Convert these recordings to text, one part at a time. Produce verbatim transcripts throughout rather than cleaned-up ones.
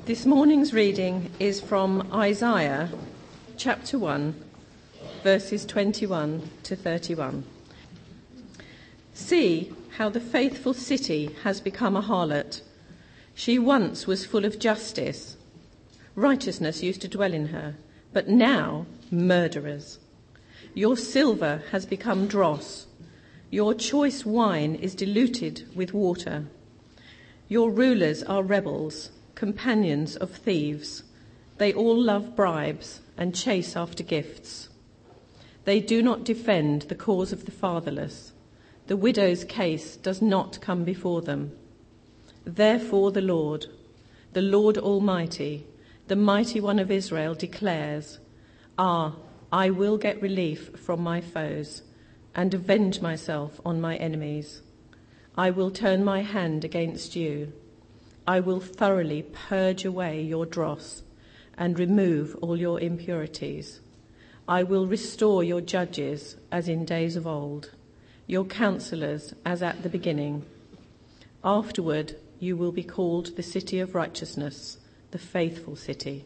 This morning's reading is from Isaiah chapter one, verses twenty-one to thirty-one. See how the faithful city has become a harlot. She once was full of justice. Righteousness used to dwell in her, but now murderers. Your silver has become dross. Your choice wine is diluted with water. Your rulers are rebels, companions of thieves. They all love bribes and chase after gifts. They do not defend the cause of the fatherless. The widow's case does not come before them. Therefore the Lord, the Lord Almighty, the Mighty One of Israel declares, Ah, I will get relief from my foes and avenge myself on my enemies. I will turn my hand against you. I will thoroughly purge away your dross and remove all your impurities. I will restore your judges as in days of old, your counselors as at the beginning. Afterward, you will be called the city of righteousness, the faithful city.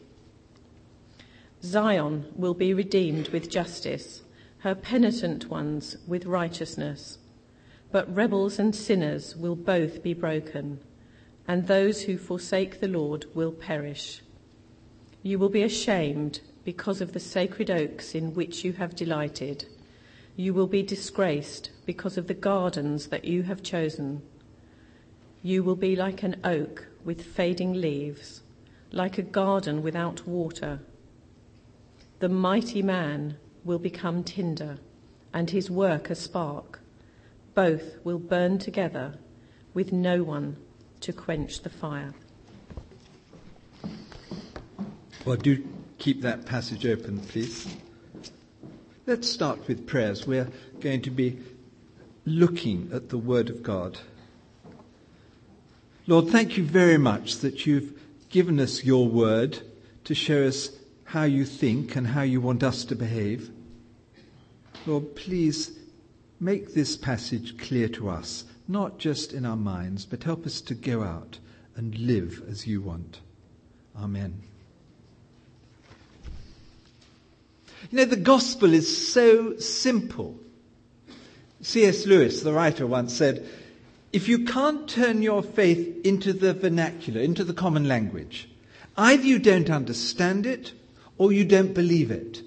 Zion will be redeemed with justice, her penitent ones with righteousness. But rebels and sinners will both be broken, and those who forsake the Lord will perish. You will be ashamed because of the sacred oaks in which you have delighted. You will be disgraced because of the gardens that you have chosen. You will be like an oak with fading leaves, like a garden without water. The mighty man will become tinder, and his work a spark. Both will burn together, with no one to quench the fire. Well, do keep that passage open, please. Let's start with prayers. We're going to be looking at the Word of God. Lord, thank you very much that you've given us your Word to show us how you think and how you want us to behave. Lord, please make this passage clear to us, not just in our minds, but help us to go out and live as you want. Amen. You know, the gospel is so simple. C S Lewis, the writer, once said, if you can't turn your faith into the vernacular, into the common language, either you don't understand it or you don't believe it.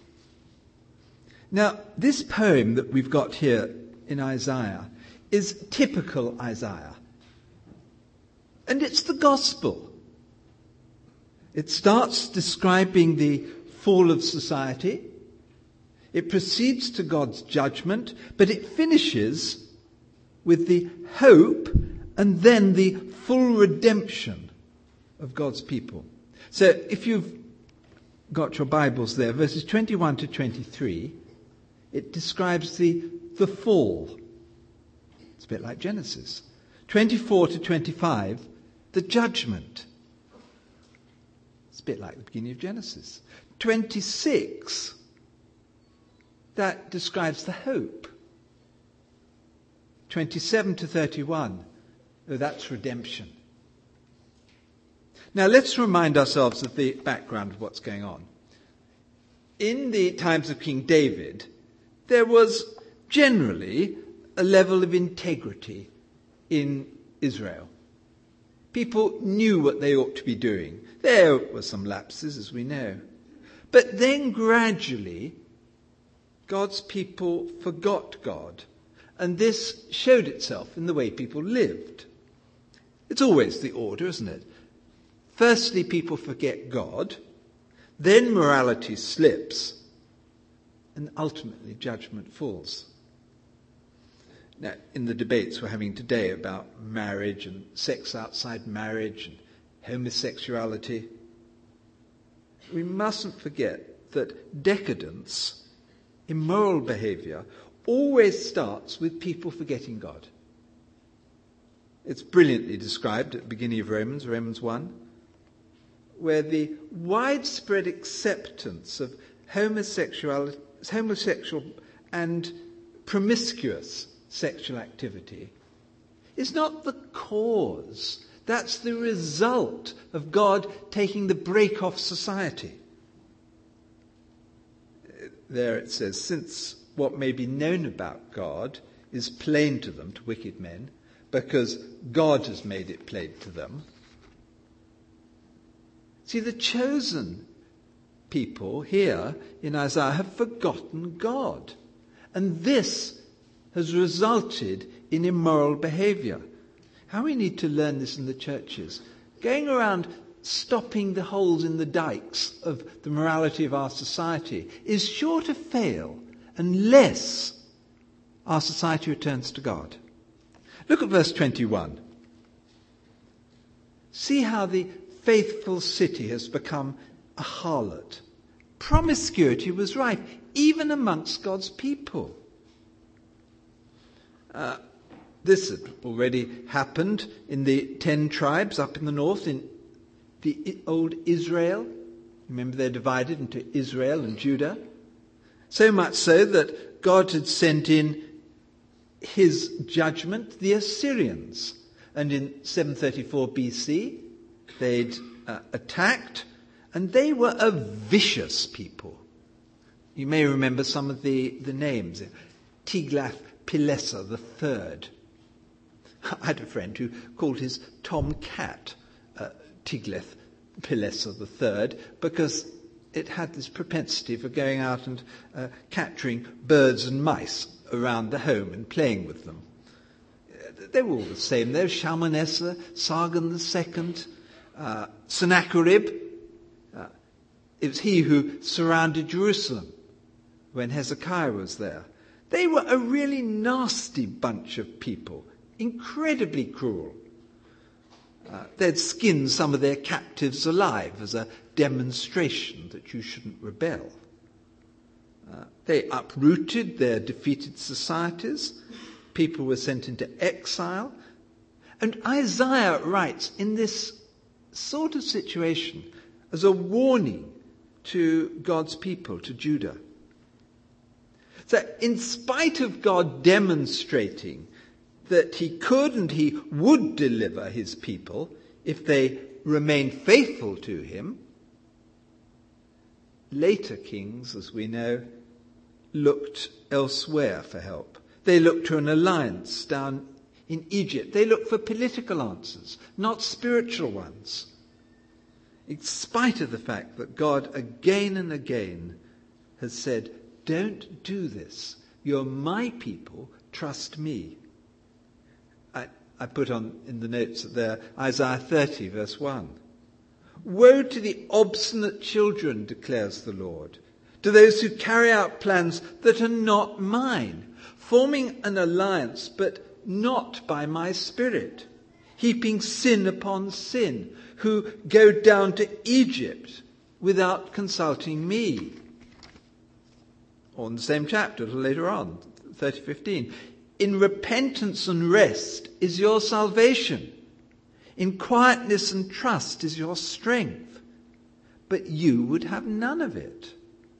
Now, this poem that we've got here in Isaiah is typical Isaiah. And it's the gospel. It starts describing the fall of society. It proceeds to God's judgment, but it finishes with the hope and then the full redemption of God's people. So if you've got your Bibles there, verses twenty-one to twenty-three, it describes the, the fall. It's a bit like Genesis. twenty-four to twenty-five, the judgment. It's a bit like the beginning of Genesis. twenty-six, that describes the hope. twenty-seven to thirty-one, oh, that's redemption. Now let's remind ourselves of the background of what's going on. In the times of King David, there was generally a level of integrity in Israel. People knew what they ought to be doing. There were some lapses, as we know. But then gradually, God's people forgot God, and this showed itself in the way people lived. It's always the order, isn't it? Firstly, people forget God, then morality slips, and ultimately judgment falls. Now, in the debates we're having today about marriage and sex outside marriage and homosexuality, we mustn't forget that decadence, immoral behavior, always starts with people forgetting God. It's brilliantly described at the beginning of Romans, Romans one, where the widespread acceptance of homosexuality, homosexual and promiscuous sexual activity is not the cause That's the result of God taking the brake off society. There it says, since what may be known about God is plain to them, to wicked men, because God has made it plain to them. See, the chosen people here in Isaiah have forgotten God. And this has resulted in immoral behavior. How we need to learn this in the churches. Going around stopping the holes in the dikes of the morality of our society is sure to fail unless our society returns to God. Look at verse twenty-one. See how the faithful city has become a harlot. Promiscuity was rife, even amongst God's people. Uh, this had already happened in the ten tribes up in the north, in the old Israel. Remember, they're divided into Israel and Judah. So much so that God had sent in his judgment, the Assyrians. And in seven thirty-four B C, they'd uh, attacked, and they were a vicious people. You may remember some of the, the names. Tiglath-Pileser the Third. I had a friend who called his Tom Cat uh, Tiglath-Pileser the Third because it had this propensity for going out and uh, capturing birds and mice around the home and playing with them. They were all the same. There was Shalmaneser, Sargon the Second, uh, Sennacherib. Uh, it was he who surrounded Jerusalem when Hezekiah was there. They were a really nasty bunch of people, incredibly cruel. Uh, they'd skinned some of their captives alive as a demonstration that you shouldn't rebel. Uh, they uprooted their defeated societies. People were sent into exile. And Isaiah writes in this sort of situation as a warning to God's people, to Judah. So in spite of God demonstrating that he could and he would deliver his people if they remained faithful to him, later kings, as we know, looked elsewhere for help. They looked to an alliance down in Egypt. They looked for political answers, not spiritual ones. In spite of the fact that God again and again has said, don't do this. You're my people. Trust me. I, I put on in the notes there Isaiah thirty, verse one. Woe to the obstinate children, declares the Lord, to those who carry out plans that are not mine, forming an alliance but not by my spirit, heaping sin upon sin, who go down to Egypt without consulting me. Or in the same chapter, a little later on, thirty fifteen. In repentance and rest is your salvation. In quietness and trust is your strength. But you would have none of it.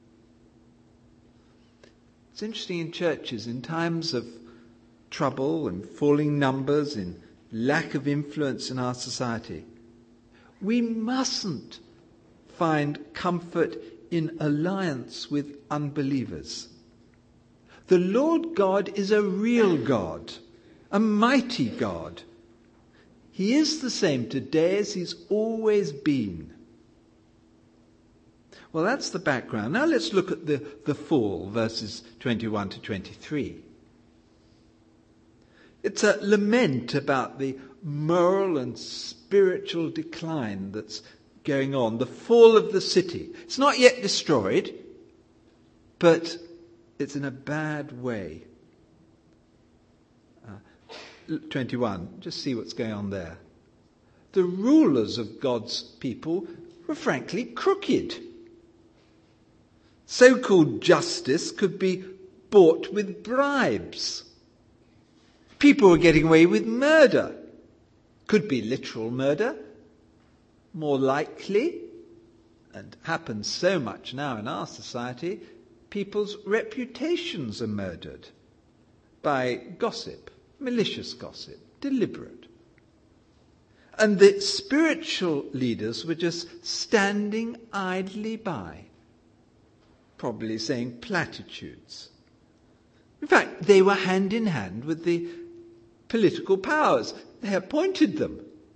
It's interesting in churches, in times of trouble and falling numbers, in lack of influence in our society, we mustn't find comfort in alliance with unbelievers. The Lord God is a real God, a mighty God. He is the same today as he's always been. Well, that's the background. Now let's look at the, the fall, verses twenty-one to twenty-three. It's a lament about the moral and spiritual decline that's going on, the fall of the city. It's not yet destroyed, but it's in a bad way. Uh, twenty-one, just see what's going on there. The rulers of God's people were frankly crooked. So-called justice could be bought with bribes. People were getting away with murder. Could be literal murder. More likely, and happens so much now in our society, people's reputations are murdered by gossip, malicious gossip, deliberate. And the spiritual leaders were just standing idly by, probably saying platitudes. In fact, they were hand in hand with the political powers. They appointed them.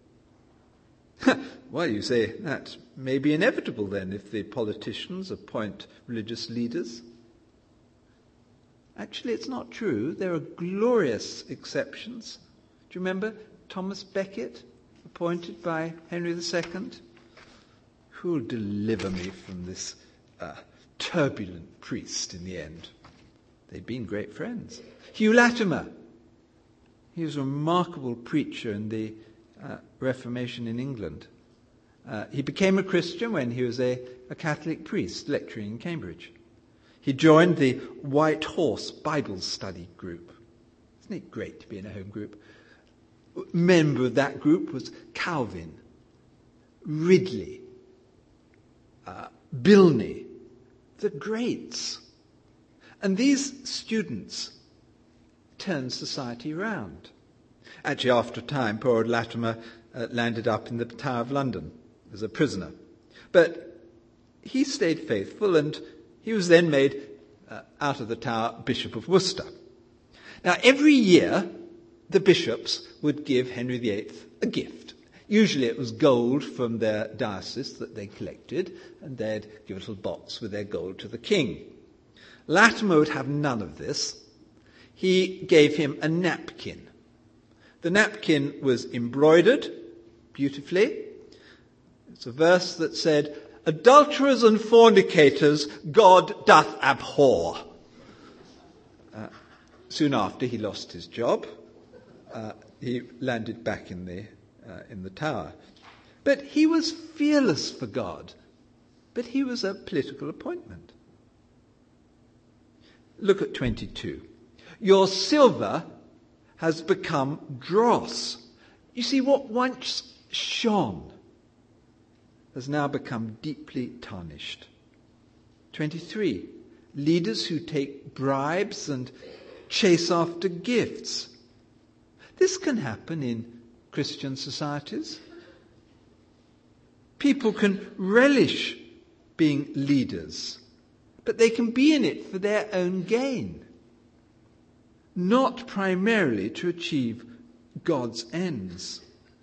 Well, you say that may be inevitable then if the politicians appoint religious leaders. Actually, it's not true. There are glorious exceptions. Do you remember Thomas Becket, appointed by Henry the Second? Who will deliver me from this uh, turbulent priest in the end? They'd been great friends. Hugh Latimer. He was a remarkable preacher in the uh, Reformation in England. Uh, he became a Christian when he was a, a Catholic priest lecturing in Cambridge. He joined the White Horse Bible Study group. Isn't it great to be in a home group? Member of that group was Calvin, Ridley, uh, Bilney, the greats. And these students turned society round. Actually, after a time, poor old Latimer uh, landed up in the Tower of London as a prisoner. But he stayed faithful, and he was then made, uh, out of the Tower, Bishop of Worcester. Now, every year, the bishops would give Henry the Eighth a gift. Usually it was gold from their diocese that they collected, and they'd give a little box with their gold to the king. Latimer would have none of this. He gave him a napkin. The napkin was embroidered beautifully. It's a verse that said, "Adulterers and fornicators God doth abhor." Uh, soon after he lost his job, uh, he landed back in the uh, in the Tower. But he was fearless for God. But he was a political appointment. Look at twenty-two. Your silver has become dross. You see, what once shone has now become deeply tarnished. twenty-three. Leaders who take bribes and chase after gifts. This can happen in Christian societies. People can relish being leaders, but they can be in it for their own gain, not primarily to achieve God's ends.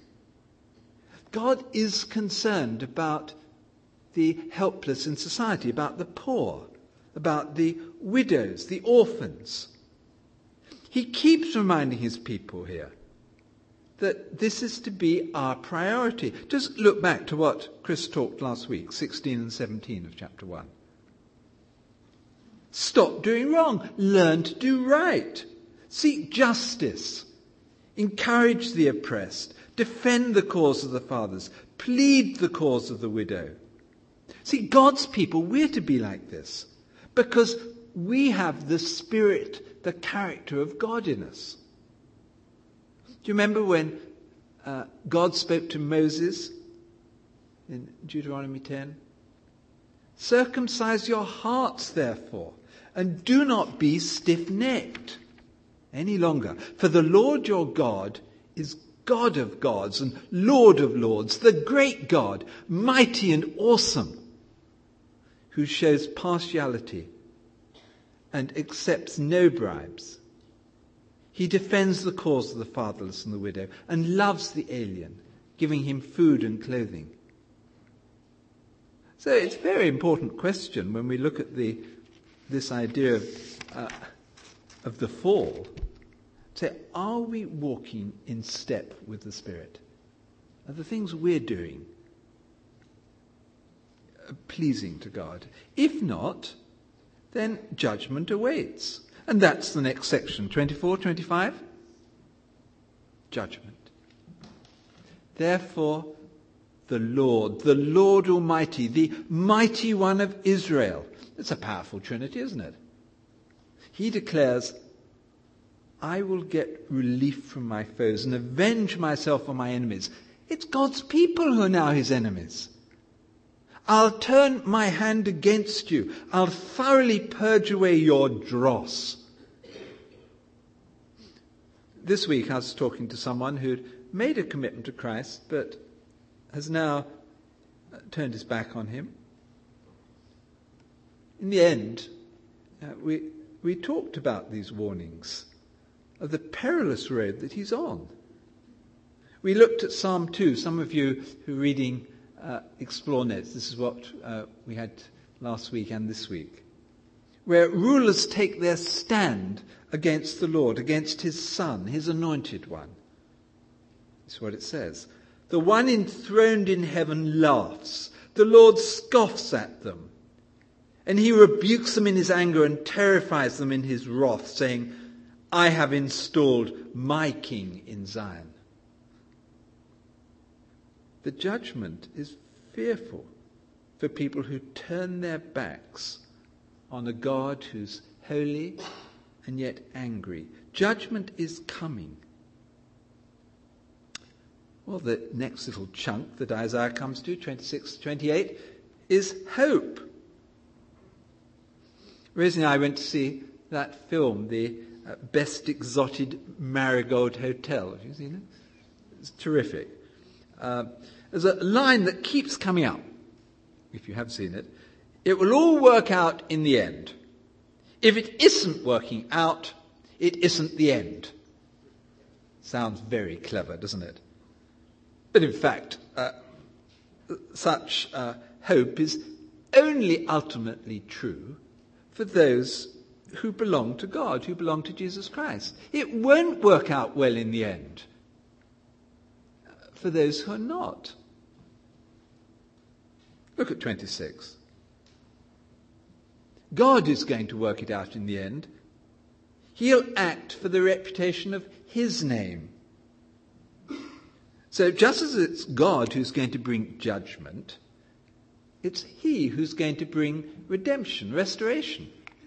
God is concerned about the helpless in society, about the poor, about the widows, the orphans. He keeps reminding his people here that this is to be our priority. Just look back to what Chris talked last week, sixteen and seventeen of chapter one. Stop doing wrong. Learn to do right. Seek justice. Encourage the oppressed. Defend the cause of the fathers. Plead the cause of the widow. See, God's people, we're to be like this because we have the spirit, the character of God in us. Do you remember when uh, God spoke to Moses in Deuteronomy ten? Circumcise your hearts, therefore, and do not be stiff-necked any longer. For the Lord your God is God of gods and Lord of lords, the great God, mighty and awesome, who shows partiality and accepts no bribes. He defends the cause of the fatherless and the widow and loves the alien, giving him food and clothing. So it's a very important question when we look at the this idea of, uh, of the fall. Say, are we walking in step with the Spirit? Are the things we're doing pleasing to God? If not, then judgment awaits. And that's the next section, twenty-four, twenty-five. Judgment. Therefore, the Lord, the Lord Almighty, the Mighty One of Israel. It's a powerful trinity, isn't it? He declares, I will get relief from my foes and avenge myself on my enemies. It's God's people who are now his enemies. I'll turn my hand against you. I'll thoroughly purge away your dross. This week I was talking to someone who'd made a commitment to Christ but has now turned his back on him. In the end, uh, we, we talked about these warnings of the perilous road that he's on. We looked at Psalm two. Some of you who are reading uh, Explore Notes, this is what uh, we had last week and this week, where rulers take their stand against the Lord, against his Son, his anointed one. That's what it says. The one enthroned in heaven laughs. The Lord scoffs at them. And he rebukes them in his anger and terrifies them in his wrath, saying, I have installed my king in Zion. The judgment is fearful for people who turn their backs on a God who's holy and yet angry. Judgment is coming. Well, the next little chunk that Isaiah comes to, twenty-six to twenty-eight, is hope. Rosie and I went to see that film, the uh, Best Exotic Marigold Hotel. Have you seen it? It's terrific. Uh, there's a line that keeps coming up, if you have seen it. It will all work out in the end. If it isn't working out, it isn't the end. Sounds very clever, doesn't it? But in fact, uh, such uh, hope is only ultimately true for those who belong to God, who belong to Jesus Christ. It won't work out well in the end for those who are not. Look at twenty-six. God is going to work it out in the end. He'll act for the reputation of his name. So just as it's God who's going to bring judgment, it's he who's going to bring redemption, restoration.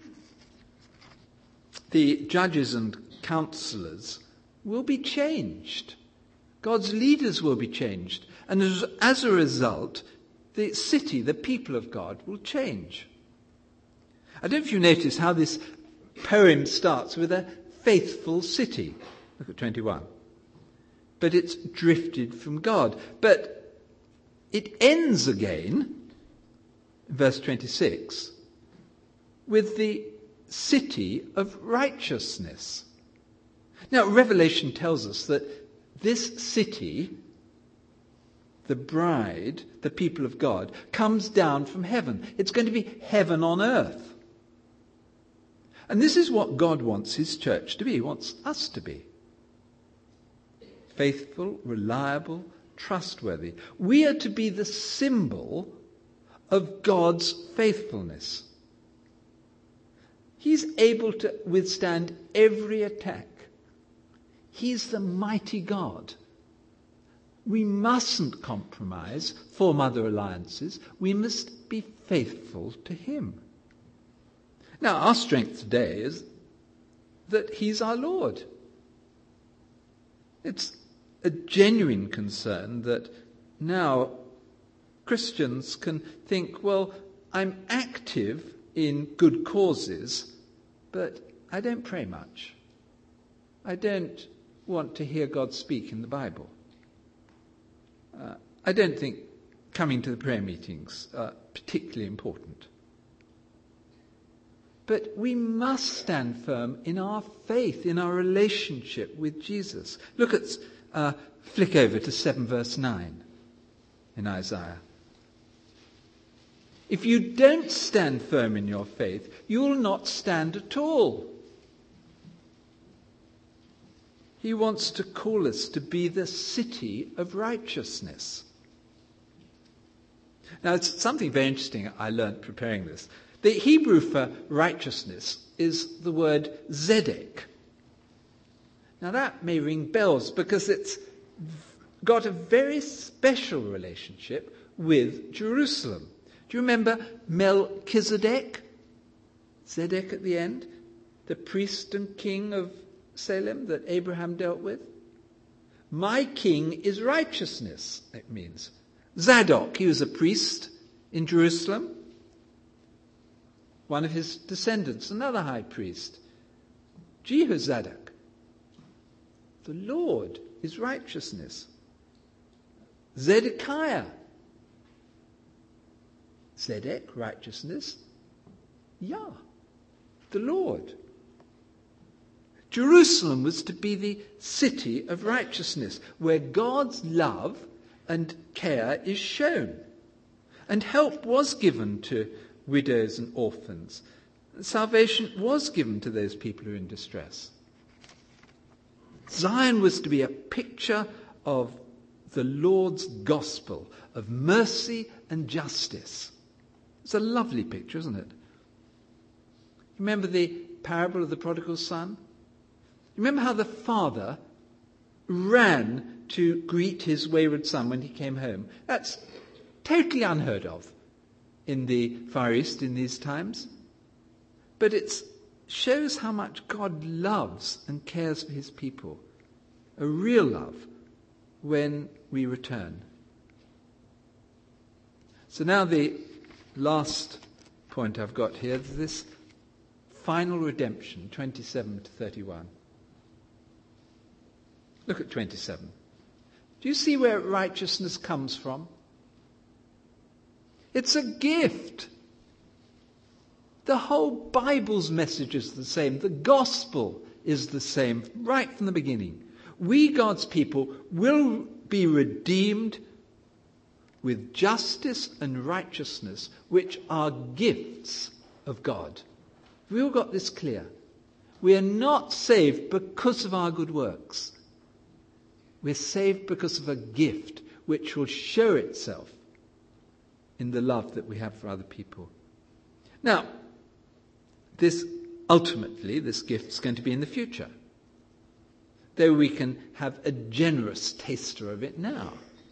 The judges and counselors will be changed. God's leaders will be changed. And as, as a result, the city, the people of God, will change. I don't know if you notice how this poem starts with a faithful city. Look at twenty-one. But it's drifted from God. But it ends again, verse twenty-six, with the city of righteousness. Now, Revelation tells us that this city, the bride, the people of God, comes down from heaven. It's going to be heaven on earth. And this is what God wants his church to be, he wants us to be. Faithful, reliable, trustworthy. We are to be the symbol of God's faithfulness. He's able to withstand every attack. He's the mighty God. We mustn't compromise, form other alliances. We must be faithful to him. Now, our strength today is that he's our Lord. It's a genuine concern that now Christians can think, well, I'm active in good causes, but I don't pray much. I don't want to hear God speak in the Bible. Uh, I don't think coming to the prayer meetings are particularly important. But we must stand firm in our faith, in our relationship with Jesus. Look at, uh, flick over to seven verse nine in Isaiah. If you don't stand firm in your faith, you'll not stand at all. He wants to call us to be the city of righteousness. Now, it's something very interesting I learned preparing this. The Hebrew for righteousness is the word zedek. Now that may ring bells because it's got a very special relationship with Jerusalem. Do you remember Melchizedek? Zedek at the end? The priest and king of Salem that Abraham dealt with? My king is righteousness, it means. Zadok, he was a priest in Jerusalem. One of his descendants, another high priest. Jehozadak. The Lord is righteousness. Zedekiah. Zedek, righteousness. Yah, the Lord. Jerusalem was to be the city of righteousness, where God's love and care is shown. And help was given to widows and orphans. Salvation was given to those people who are in distress. Zion was to be a picture of the Lord's gospel, of mercy and justice. It's a lovely picture, isn't it? Remember the parable of the prodigal son? Remember how the father ran to greet his wayward son when he came home? That's totally unheard of in the Far East in these times. But it shows how much God loves and cares for his people. A real love when we return. So now the last point I've got here is this final redemption, twenty-seven to thirty-one. Look at twenty-seven. Do you see where righteousness comes from? It's a gift. The whole Bible's message is the same. The gospel is the same right from the beginning. We, God's people, will be redeemed with justice and righteousness, which are gifts of God. We all got this clear. We are not saved because of our good works. We're saved because of a gift which will show itself in the love that we have for other people. Now, this ultimately, this gift is going to be in the future, though we can have a generous taster of it now.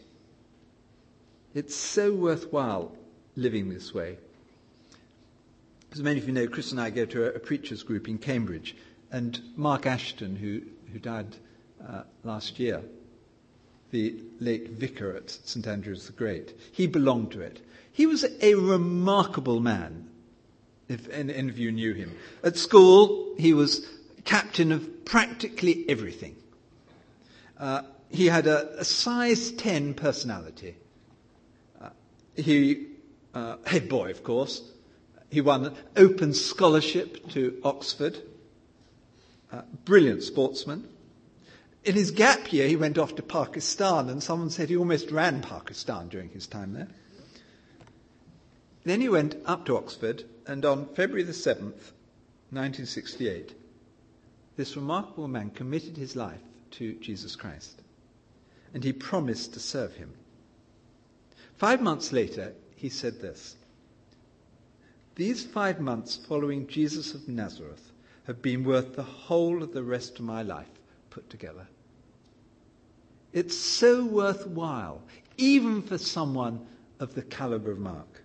It's so worthwhile living this way. As many of you know, Chris and I go to a, a preachers group in Cambridge, and Mark Ashton, who, who died uh, last year, the late vicar at St Andrew's the Great, he belonged to it. He was a remarkable man, if any of you knew him. At school, he was captain of practically everything. Uh, he had a, a size ten personality. Uh, he, uh, head boy, of course. He won an open scholarship to Oxford. Uh, brilliant sportsman. In his gap year, he went off to Pakistan, and someone said he almost ran Pakistan during his time there. Then he went up to Oxford, and on February the seventh, nineteen sixty-eight, this remarkable man committed his life to Jesus Christ, and he promised to serve him. Five months later, he said this: "These five months following Jesus of Nazareth have been worth the whole of the rest of my life put together." It's so worthwhile, even for someone of the caliber of Mark.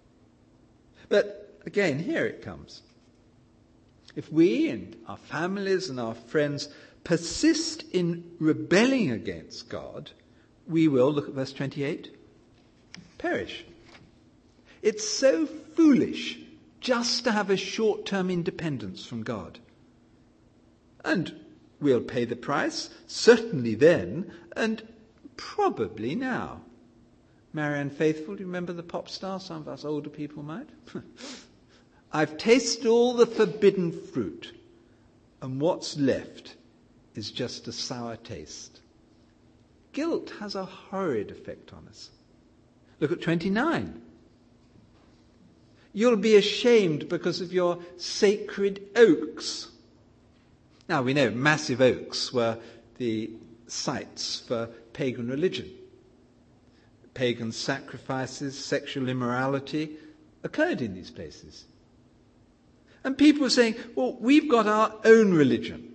But again, here it comes. If we and our families and our friends persist in rebelling against God, we will, look at verse twenty-eight, perish. It's so foolish just to have a short-term independence from God. And we'll pay the price, certainly then, and probably now. Marianne Faithfull, do you remember the pop star? Some of us older people might. "I've tasted all the forbidden fruit, and what's left is just a sour taste." Guilt has a horrid effect on us. Look at twenty-nine. "You'll be ashamed because of your sacred oaks." Now, we know massive oaks were the sites for pagan religion. Pagan sacrifices, sexual immorality occurred in these places. And people were saying, well, we've got our own religion.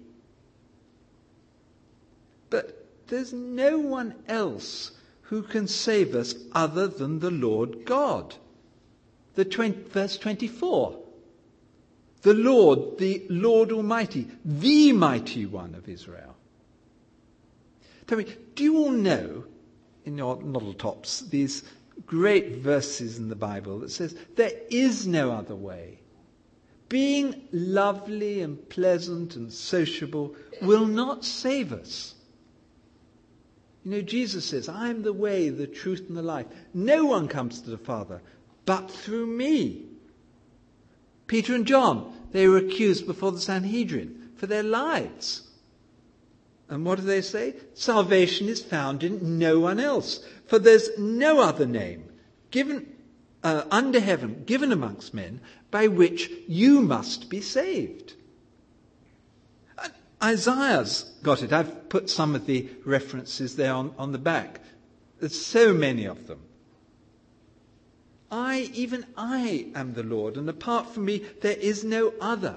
But there's no one else who can save us other than the Lord God. The twenty, verse twenty-four. The Lord, the Lord Almighty, the Mighty One of Israel. Tell me, do you all know, in your noddle tops, these great verses in the Bible that says, there is no other way. Being lovely and pleasant and sociable will not save us. You know, Jesus says, I am the way, the truth, and the life. No one comes to the Father but through me. Peter and John, they were accused before the Sanhedrin for their lives. And what do they say? Salvation is found in no one else, for there's no other name given uh, under heaven, given amongst men, by which you must be saved. Uh, Isaiah's got it. I've put some of the references there on, on the back. There's so many of them. I, even I, am the Lord, and apart from me there is no other.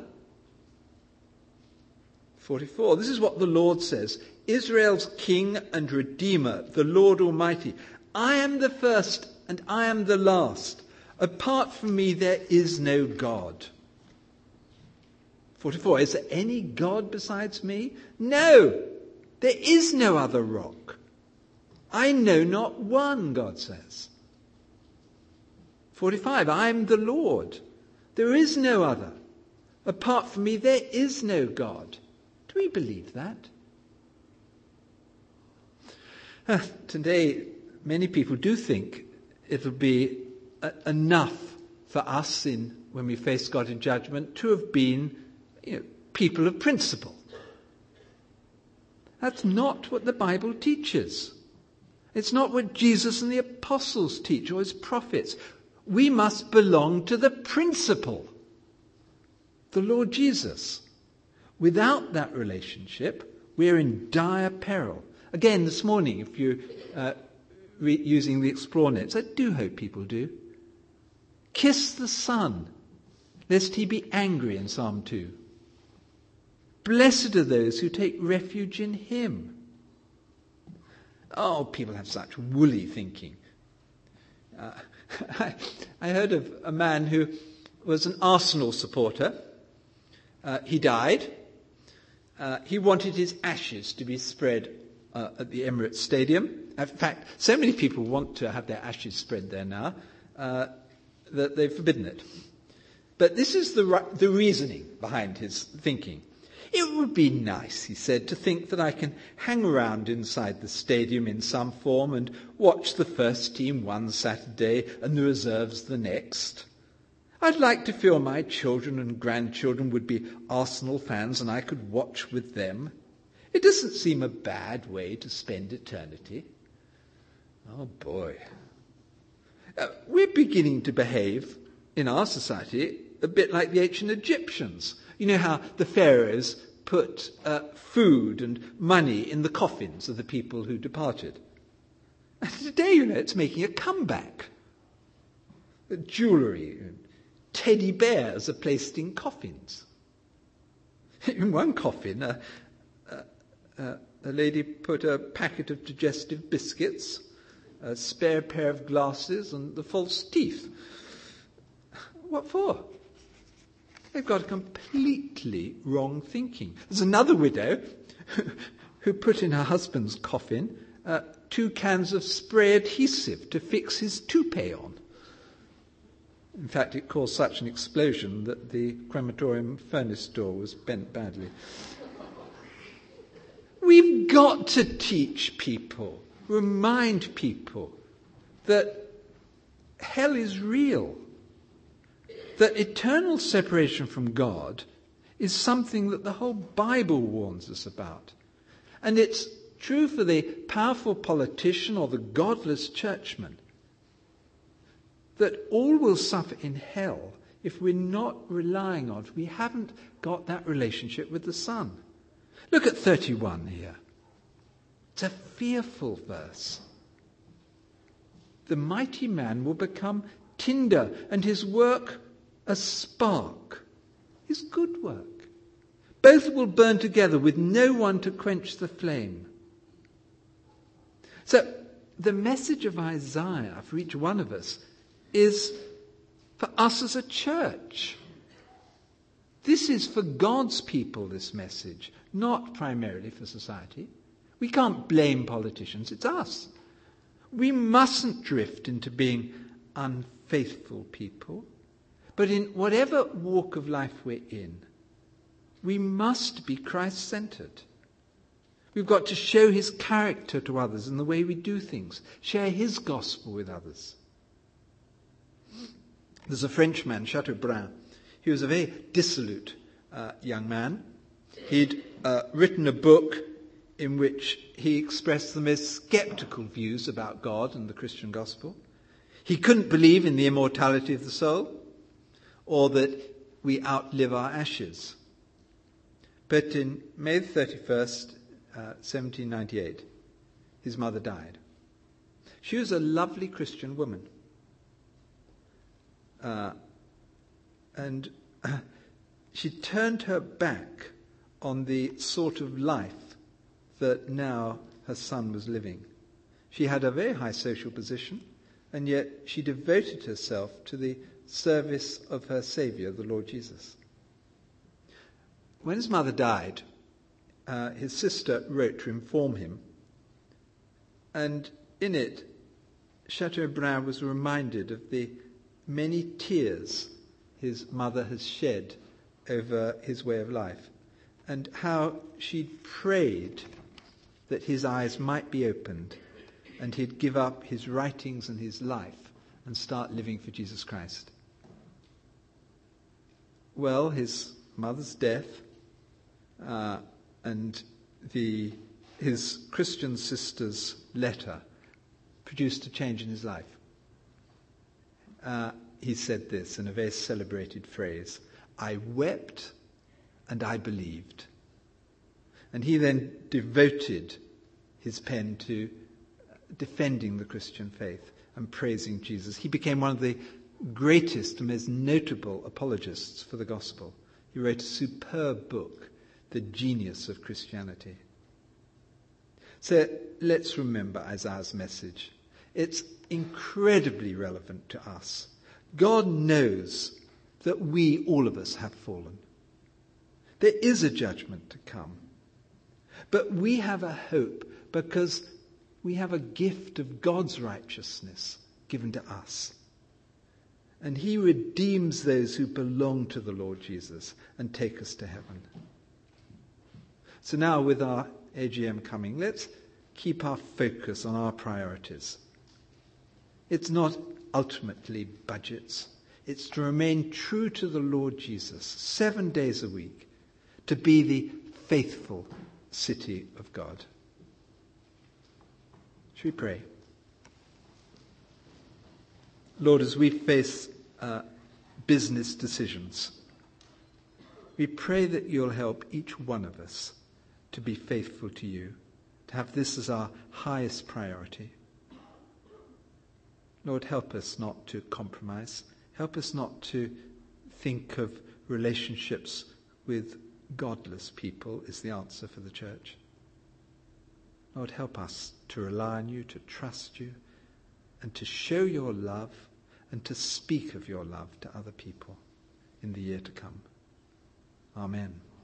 forty-four. This is what the Lord says. Israel's King and Redeemer, the Lord Almighty. I am the first and I am the last. Apart from me there is no God. forty-four. Is there any God besides me? No, there is no other rock. I know not one, God says. forty-five. I am the Lord. There is no other. Apart from me there is no God. Do we believe that? Uh, today, many people do think it'll be uh, enough for us in when we face God in judgment to have been, you know, people of principle. That's not what the Bible teaches. It's not what Jesus and the apostles teach or his prophets. We must belong to the principle, the Lord Jesus. Without that relationship, we're in dire peril. Again, this morning, if you're uh, re- using the Explore Notes, I do hope people do. Kiss the Son, lest he be angry in Psalm two. Blessed are those who take refuge in him. Oh, people have such woolly thinking. Uh, I, I heard of a man who was an Arsenal supporter. Uh, he died. Uh, he wanted his ashes to be spread uh, at the Emirates Stadium. In fact, so many people want to have their ashes spread there now uh, that they've forbidden it. But this is the, the reasoning behind his thinking. It would be nice, he said, to think that I can hang around inside the stadium in some form and watch the first team one Saturday and the reserves the next. I'd like to feel my children and grandchildren would be Arsenal fans and I could watch with them. It doesn't seem a bad way to spend eternity. Oh boy. Uh, we're beginning to behave in our society a bit like the ancient Egyptians. You know how the pharaohs put uh, food and money in the coffins of the people who departed. And today, you know, it's making a comeback. The jewellery, teddy bears are placed in coffins. In one coffin, uh, uh, uh, a lady put a packet of digestive biscuits, a spare pair of glasses, and the false teeth. What for? They've got a completely wrong thinking. There's another widow who put in her husband's coffin uh, two cans of spray adhesive to fix his toupee on. In fact, it caused such an explosion that the crematorium furnace door was bent badly. We've got to teach people, remind people that hell is real. That eternal separation from God is something that the whole Bible warns us about. And it's true for the powerful politician or the godless churchman that all will suffer in hell if we're not relying on, if we haven't got that relationship with the Son. Look at thirty-one here. It's a fearful verse. The mighty man will become tinder and his work a spark, his good work. Both will burn together with no one to quench the flame. So the message of Isaiah for each one of us is for us as a church. This is for God's people, this message, not primarily for society. We can't blame politicians, it's us. We mustn't drift into being unfaithful people. But in whatever walk of life we're in, we must be Christ-centered. We've got to show his character to others in the way we do things, share his gospel with others. There's a Frenchman, Chateaubriand. He was a very dissolute uh, young man. He'd uh, written a book in which he expressed the most sceptical views about God and the Christian gospel. He couldn't believe in the immortality of the soul, or that we outlive our ashes. But in May thirty-first, uh, seventeen ninety-eight, his mother died. She was a lovely Christian woman. Uh, and uh, she turned her back on the sort of life that now her son was living. She had a very high social position, and yet she devoted herself to the service of her Saviour, the Lord Jesus. When his mother died, uh, his sister wrote to inform him, and in it, Chateaubriand was reminded of the many tears his mother has shed over his way of life, and how she'd prayed that his eyes might be opened and he'd give up his writings and his life and start living for Jesus Christ. Well, his mother's death uh, and the his Christian sister's letter produced a change in his life. Uh, he said this in a very celebrated phrase: "I wept and I believed." And he then devoted his pen to defending the Christian faith and praising Jesus. He became one of the greatest and most notable apologists for the gospel. He wrote a superb book, The Genius of Christianity. So let's remember Isaiah's message. It's incredibly relevant to us. God knows that we, all of us, have fallen. There is a judgment to come. But we have a hope because we have a gift of God's righteousness given to us. And he redeems those who belong to the Lord Jesus and take us to heaven. So now, with our A G M coming, let's keep our focus on our priorities. It's not ultimately budgets. It's to remain true to the Lord Jesus seven days a week, to be the faithful city of God. Should we pray? Lord, as we face uh, business decisions, we pray that you'll help each one of us to be faithful to you, to have this as our highest priority. Lord, help us not to compromise. Help us not to think of relationships with godless people is the answer for the church. Lord, help us to rely on you, to trust you, and to show your love and to speak of your love to other people in the year to come. Amen.